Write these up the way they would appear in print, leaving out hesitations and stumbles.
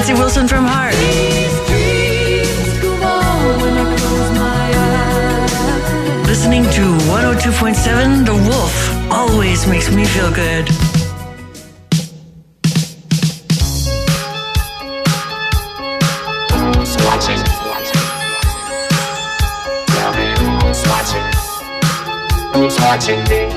Nancy Wilson from Heart. Listening to 102.7 The Wolf always makes me feel good. Who's watching me?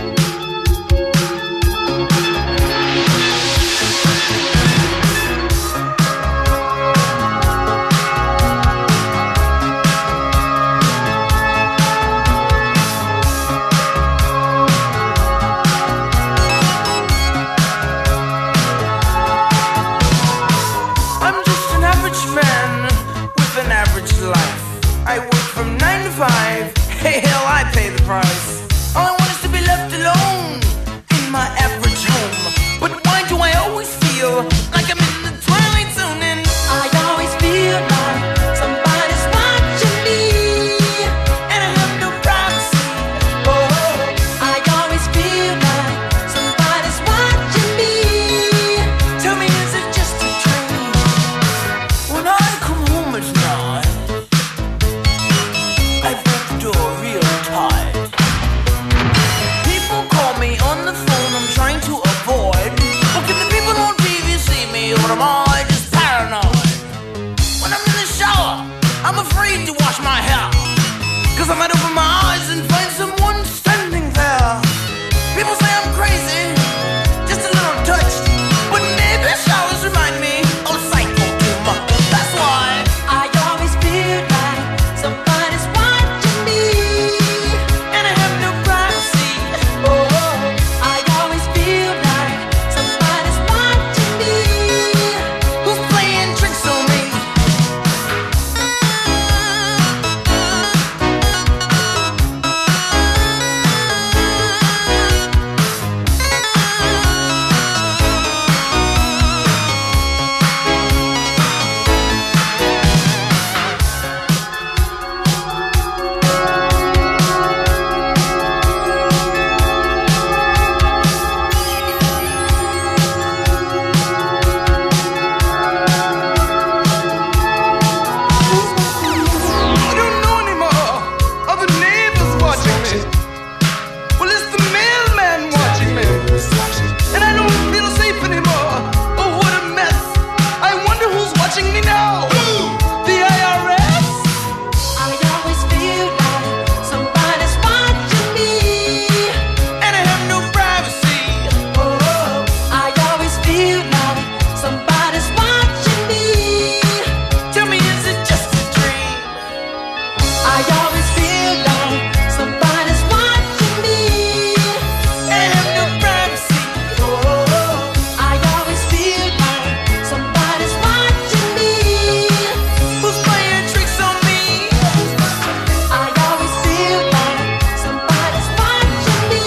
I'm just an average man with an average life. I work from 9 to 5. Hey, hell, I pay the price. All I want is to be left alone in my average home. But why do I always feel like I'm in the twilight zone? And I always feel like somebody's watching me, and I have no privacy. Oh, I always feel like somebody's watching me. Tell me, is it just a dream? When I come home at night, I break the door real tight. People call me on the phone, I'm trying to avoid. But can the people on TV see me, or am I just paranoid? When I'm in the shower, I'm afraid to wash my hair, 'cause I might open my eyes and find someone standing there. People say I'm crazy, just a little touched, but maybe showers remind me of psycho too much. That's why I always feel like somebody's watching me, and I have no privacy. Oh, I always feel like somebody's watching me. Who's playing tricks on me? I don't know anymore. Are the neighbors watching me? Well, it's the mailman watching me. And I don't feel safe anymore. Oh, what a mess. I wonder who's watching me now. The IRS? I always feel like somebody's watching me, and I have no privacy. Oh, I always feel like somebody's watching me. Tell me, is it just a dream? I always feel like somebody's watching me, and I have no privacy. Oh, I always feel like somebody's watching me. Who's playing tricks on me? I always feel like somebody's watching me.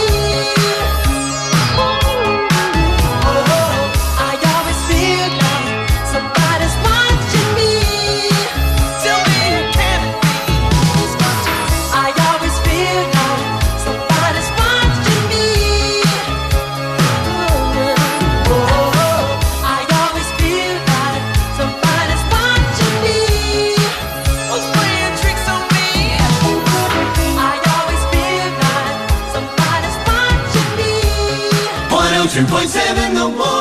Oh, I always feel like somebody's watching me. Tell me it can't be. I always feel like somebody's watching me. Oh, I always feel like somebody's watching me. Who's playing tricks on me? I always feel like somebody's watching me. 102.7 The Wolf.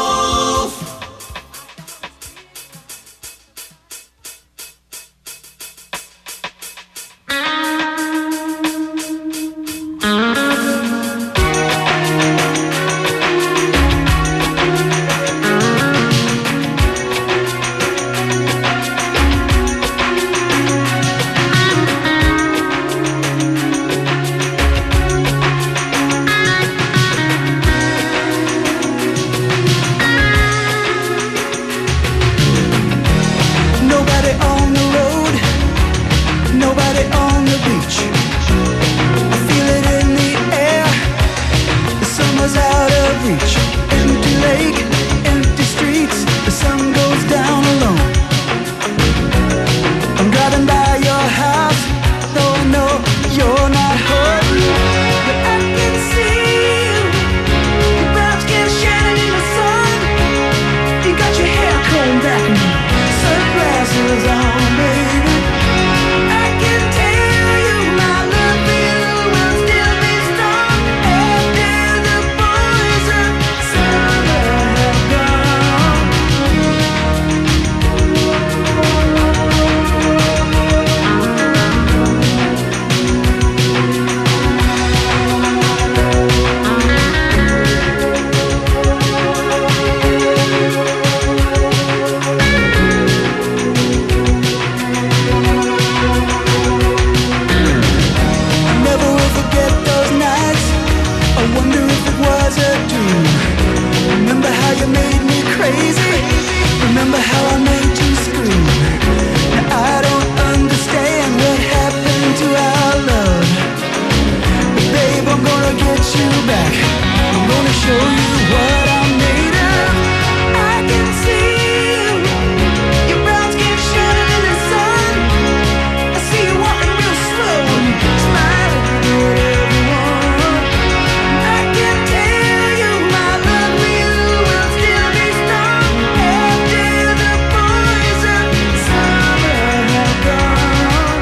back. I'm gonna show you what I'm made of. I can see you, your brown skin shining in the sun. I see you walking real slow and smiling at everyone. I can tell you my love for you will still be strong after the boys of summer have gone.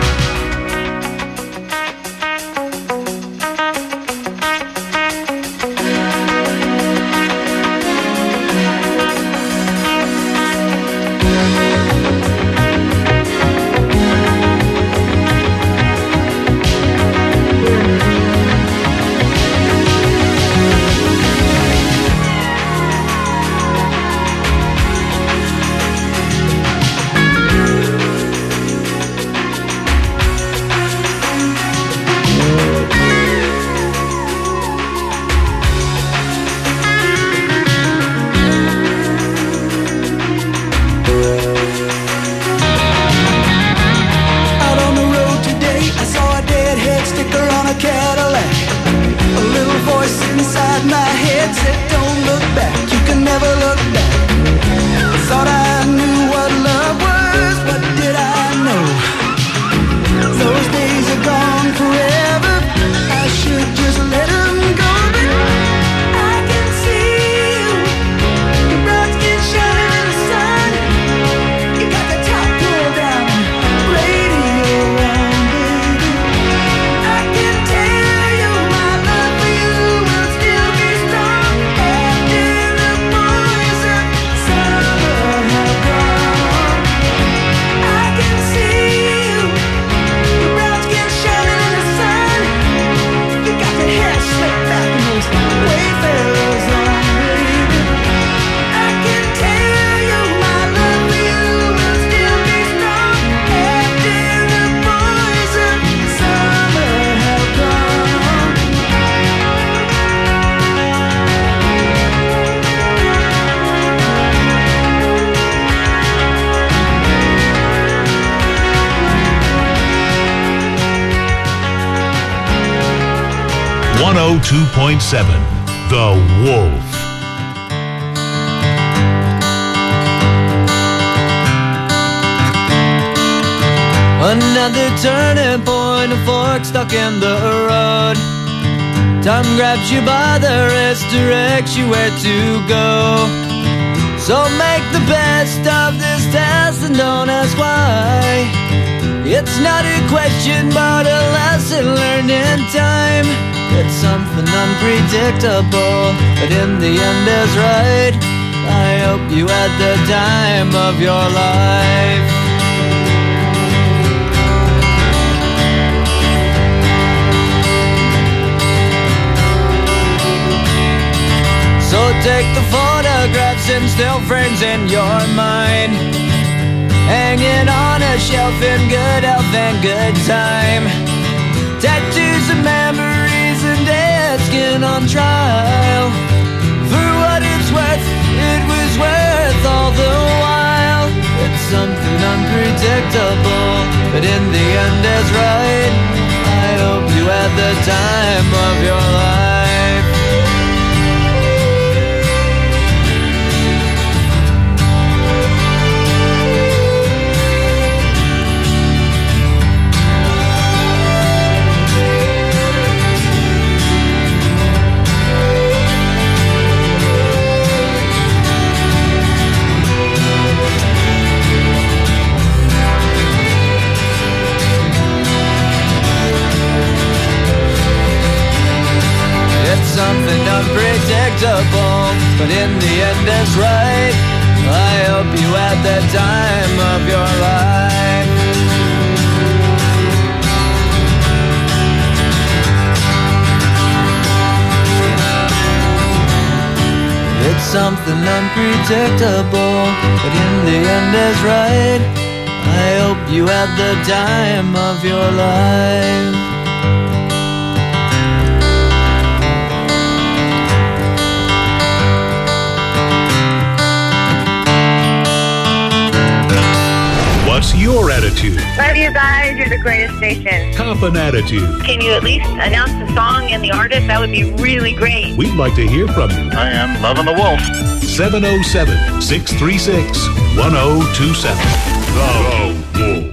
Out on the road today, I saw a deadhead sticker on a Cadillac. A little voice inside my head said, don't look back, you can never look back. I thought I knew what love was, what did I know? Those days are gone forever, I should just let them go. But I can see you, your brown skin shining in the sun. You got the top pulled down, radio on, baby. I can tell you my love for you will still be strong after the boys of summer have gone. I can see you, your brown skin shining in the sun. You got your hair slicked back and those wayfarers on, baby. I can tell you my love for you will still be strong after the boys of summer have gone. One 102.7 The Wolf. Another turning point, a fork stuck in the road. Time grabs you by the wrist, directs you where to go. So make the best of this test and don't ask why. It's not a question but a lesson learned in time. It's something unpredictable, but in the end is right. I hope you had the time of your life. So take the photographs and still frames in your mind, hanging on a shelf in good health and good time. Tattoos of memories and dead skin on trial. For what it's worth, it was worth all the while. It's something unpredictable, but in the end is right. I hope you had the time of your life. Something unpredictable, but in the end is right. I hope you had the time of your life. It's something unpredictable, but in the end is right. I hope you had the time of your life. What's your attitude? Love you. you guys. You're the greatest station. Top and attitude. Can you at least announce the song and the artist? That would be really great. We'd like to hear from you. I am loving the Wolf. 707-636-1027. The Wolf.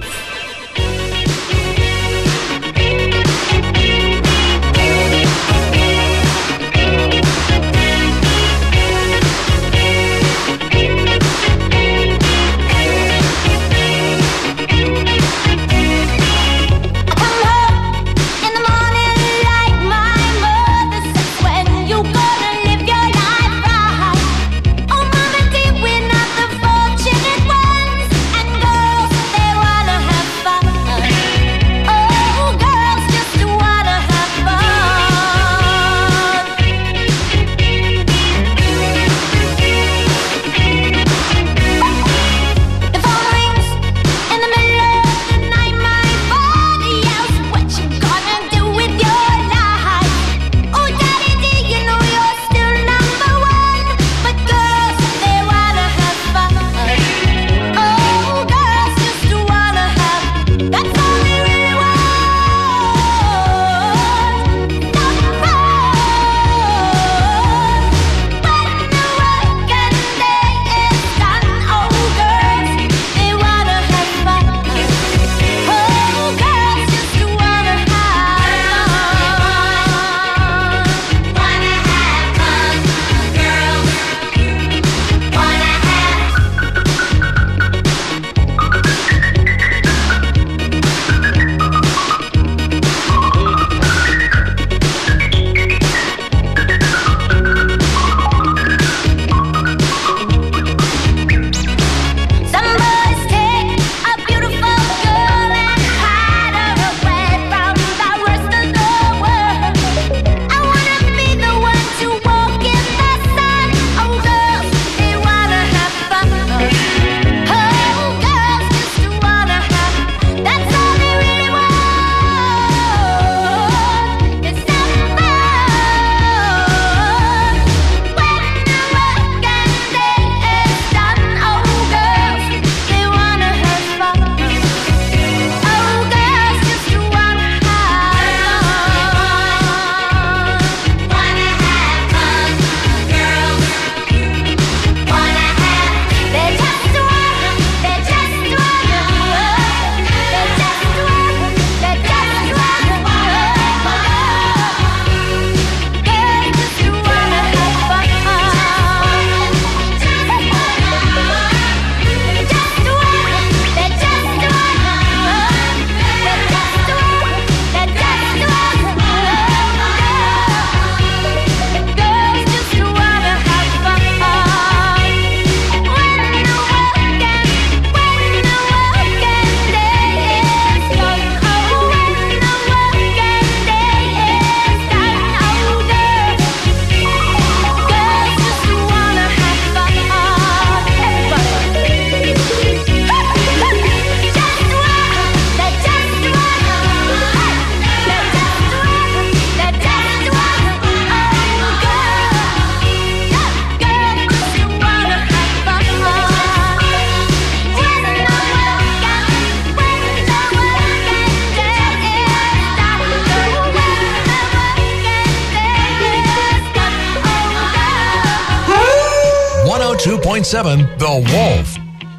.7 The Wolf.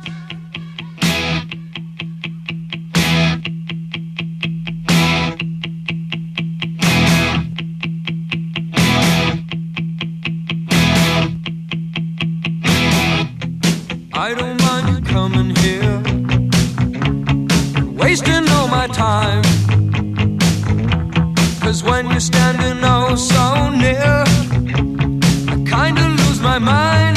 I don't mind you coming here, wasting all my time. 'Cause when you're standing oh so near, I kinda lose my mind.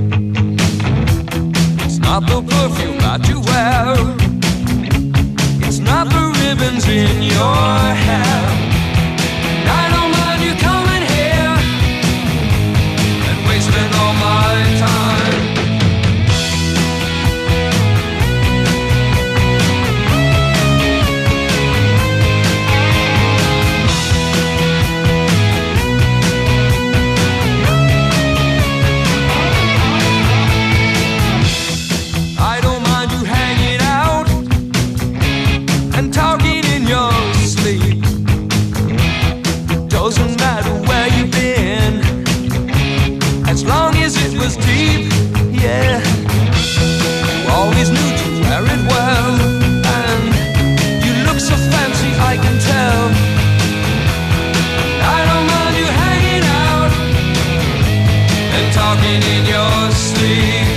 It's not the perfume that you wear, it's not the ribbons in your hair. And I don't mind you coming here and wasting all my time. singing in your sleep.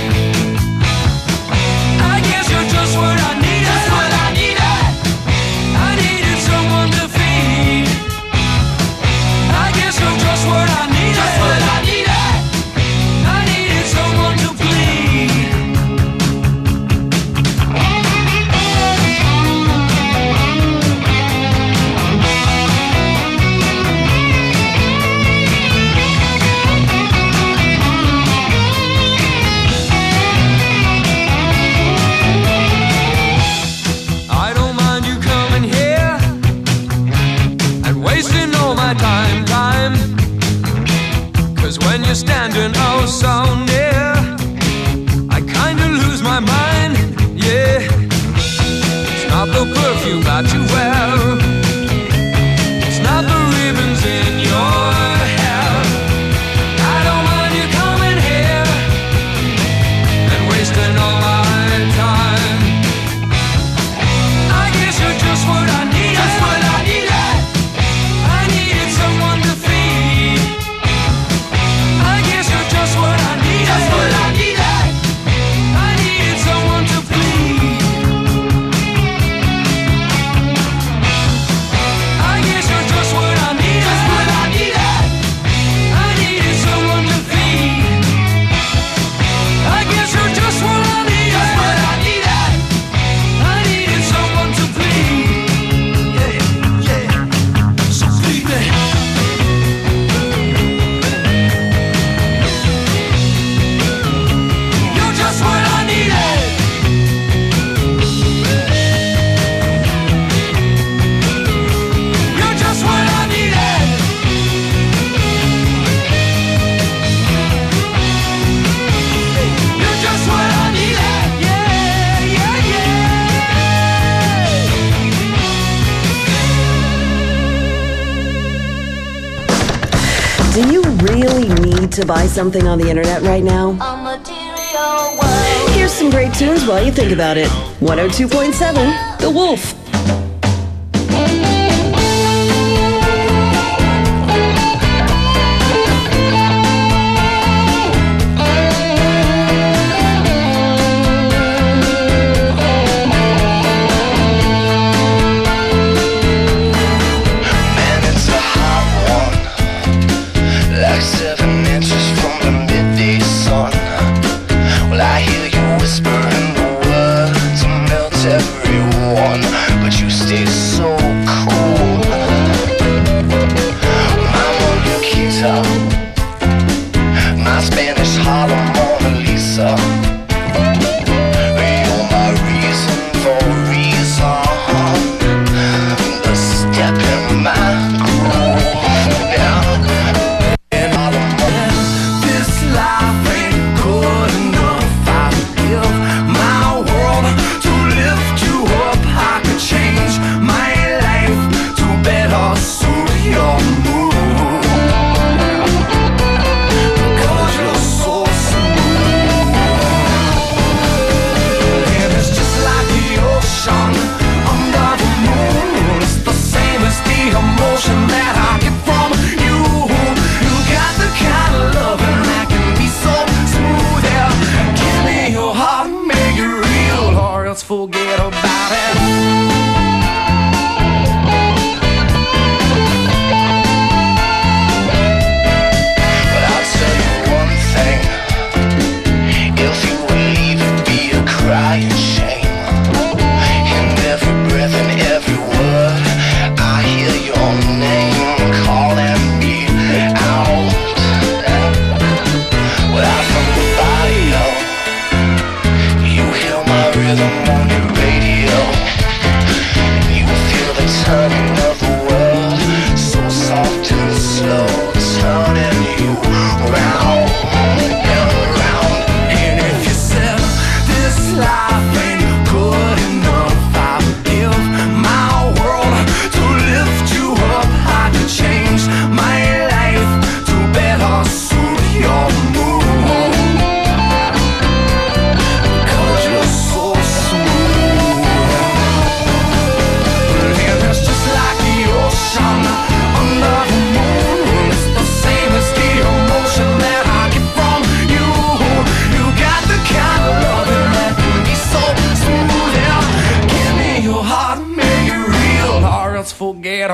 I guess you're just what I needed. Just what I needed. I needed someone to feed. I guess you're just what I needed. Just what I needed. I needed someone to bleed. I don't mind you coming here and wasting all my time. 'Cause when you're standing oh so near, I kinda lose my mind, yeah. It's not the perfume that you wear, it's not the ribbons in your hair. I don't mind you coming here and wasting all my time. I guess you're just what I needed. Just what I needed. I needed someone to feed. I guess you're just what I needed. Just what I needed. I needed someone to bleed. I guess you're just what I needed. Just what I needed. I needed someone to feed. I guess you're just what I needed. Just what I needed. I needed someone to bleed. Yeah, yeah. So bleed me. You're just what I needed. You're just what I needed. You're just what I needed. Yeah, yeah, yeah. Do you really need to buy something on the internet right now? Here's some great tunes while you think about it. 102.7, The Wolf. Man, it's a hot one, like 7 inches from the midday sun. Well, I hear you whispering the words to melt everyone, but you stay so cool. My Mona Lisa, my Spanish Harlem Mona Lisa. You're my reason for reason, the step in my groove. Yeah. And all of this life ain't good enough. I give my world to lift you up. I could change my life to better suit your mood. Because you're so smooth. And it's just like the ocean under the moon. It's the same as the emotion that I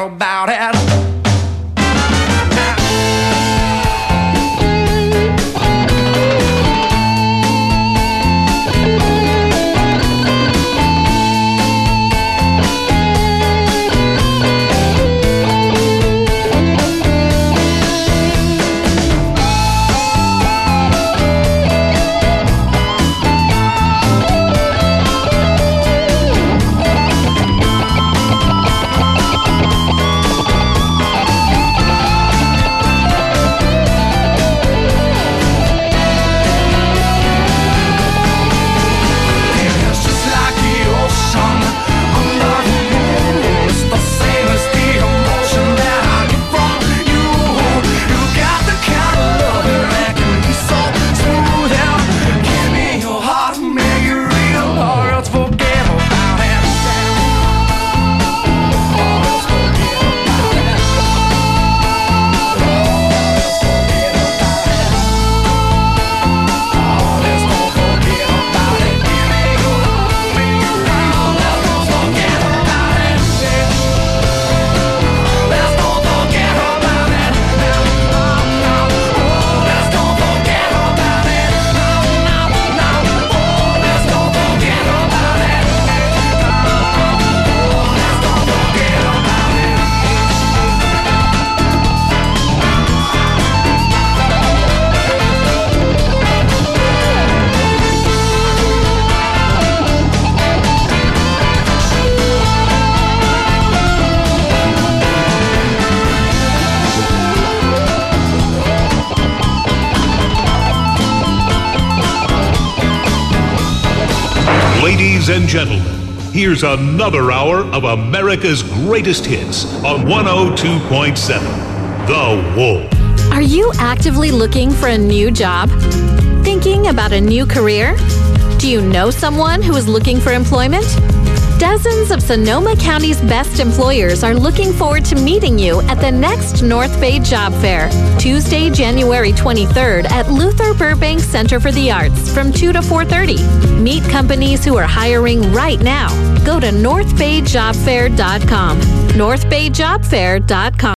about it. Ladies and gentlemen, here's another hour of America's greatest hits on 102.7 The Wolf. Are you actively looking for a new job? Thinking about a new career? Do you know someone who is looking for employment? Dozens of Sonoma County's best employers are looking forward to meeting you at the next North Bay Job Fair, Tuesday, January 23rd at Luther Burbank Center for the Arts from 2 to 4:30. Meet companies who are hiring right now. Go to northbayjobfair.com. northbayjobfair.com.